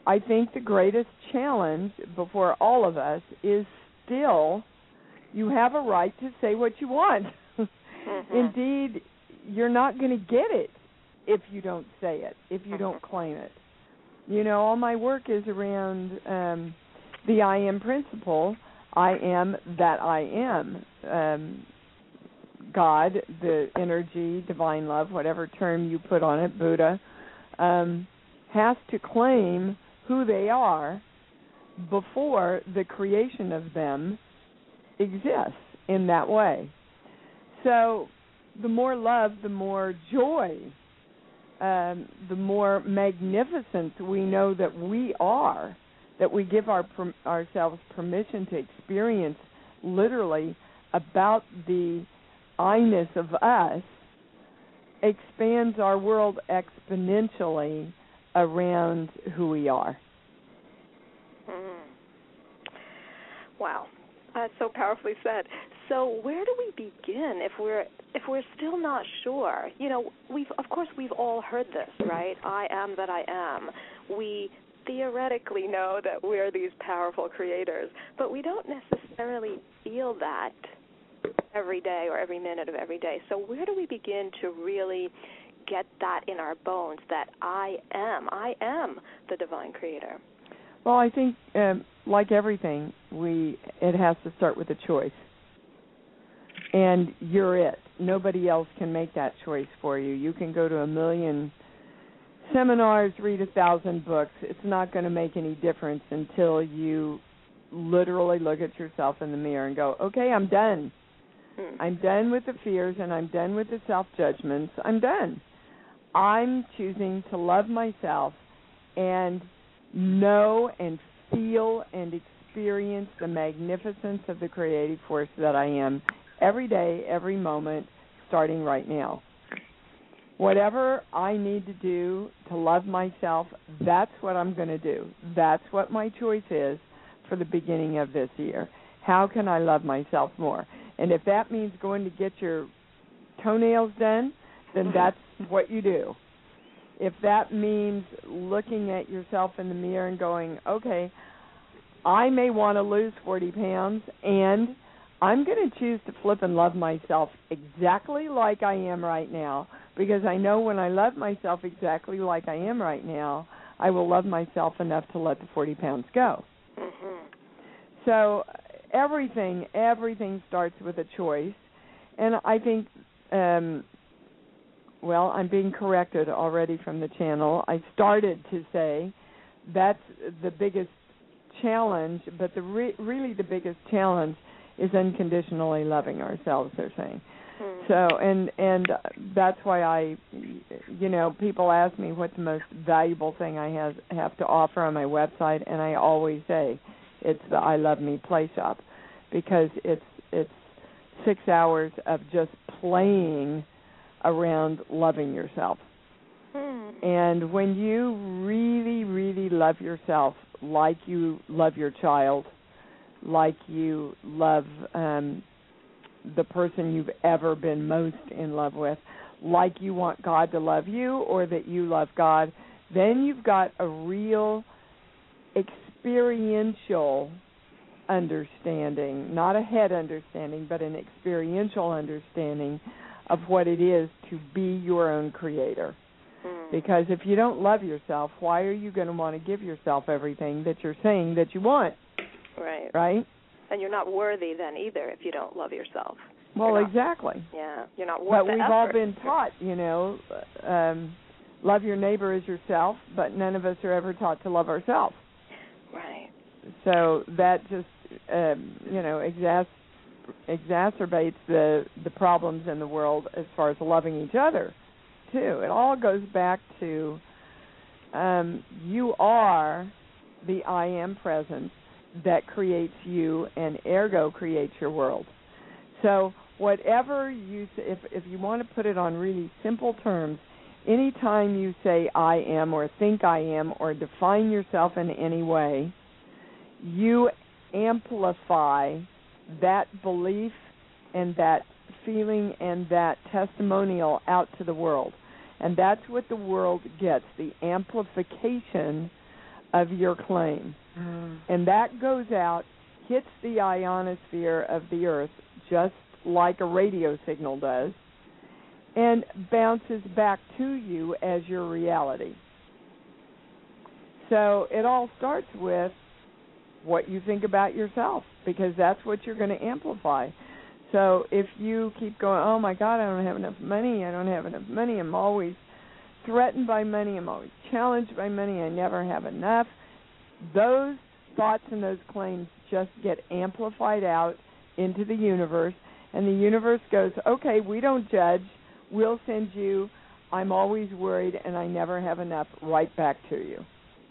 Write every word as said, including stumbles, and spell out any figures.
I think the greatest challenge before all of us is still you have a right to say what you want. Mm-hmm. Indeed, you're not going to get it if you don't say it, if you don't claim it. You know, all my work is around um, the I am principle. I am that I am. Um, God, the energy, divine love, whatever term you put on it, Buddha, um, has to claim who they are before the creation of them exists in that way. So the more love, the more joy, um, the more magnificence we know that we are, that we give our ourselves permission to experience literally about the I-ness of us, expands our world exponentially around who we are. Mm. Wow, that's so powerfully said. So where do we begin if we're if we're still not sure? You know, we've of course we've all heard this, right? I am that I am. We theoretically know that we're these powerful creators, but we don't necessarily feel that every day or every minute of every day. So where do we begin to really get that in our bones, that I am, I am the divine creator? Well, I think, um, like everything, we it has to start with a choice. And you're it. Nobody else can make that choice for you. You can go to a million seminars, read a thousand books. It's not going to make any difference until you literally look at yourself in the mirror and go, okay, I'm done. Hmm. I'm done with the fears and I'm done with the self-judgments. I'm done. I'm choosing to love myself and know and feel and experience the magnificence of the creative force that I am every day, every moment, starting right now. Whatever I need to do to love myself, that's what I'm going to do. That's what my choice is for the beginning of this year. How can I love myself more? And if that means going to get your toenails done, then that's what you do. If that means looking at yourself in the mirror and going, okay, I may want to lose forty pounds, and I'm going to choose to flip and love myself exactly like I am right now, because I know when I love myself exactly like I am right now, I will love myself enough to let the forty pounds go. Mm-hmm. So everything, everything starts with a choice. And I think, um, well, I'm being corrected already from the channel. I started to say that's the biggest challenge, but the re- really the biggest challenge is unconditionally loving ourselves, they're saying. Hmm. So, and and that's why I, you know, people ask me what's the most valuable thing I have, have to offer on my website, and I always say it's the I Love Me Play Shop, because it's it's six hours of just playing around loving yourself. Hmm. And when you really, really love yourself like you love your child, like you love um, the person you've ever been most in love with, like you want God to love you or that you love God, then you've got a real experiential understanding, not a head understanding, but an experiential understanding of what it is to be your own creator. Mm. Because if you don't love yourself, why are you going to want to give yourself everything that you're saying that you want? Right. Right? And you're not worthy then either if you don't love yourself. Well, not, exactly. Yeah, you're not worth But the we've effort. all been taught, you know, um, love your neighbor as yourself, but none of us are ever taught to love ourselves. Right. So that just, um, you know, exas- exacerbates the, the problems in the world as far as loving each other, too. It all goes back to um, you are the I am presence that creates you and ergo creates your world. So whatever you, if if you want to put it on really simple terms, anytime you say I am or think I am or define yourself in any way, you amplify that belief and that feeling and that testimonial out to the world. And that's what the world gets, the amplification of your claim. Mm. And that goes out, hits the ionosphere of the Earth just like a radio signal does, and bounces back to you as your reality. So it all starts with what you think about yourself, because that's what you're going to amplify. So if you keep going, oh, my God, I don't have enough money, I don't have enough money, I'm always threatened by money, I'm always challenged by money, I never have enough, those thoughts and those claims just get amplified out into the universe, and the universe goes, okay, we don't judge, we'll send you, I'm always worried and I never have enough, right back to you.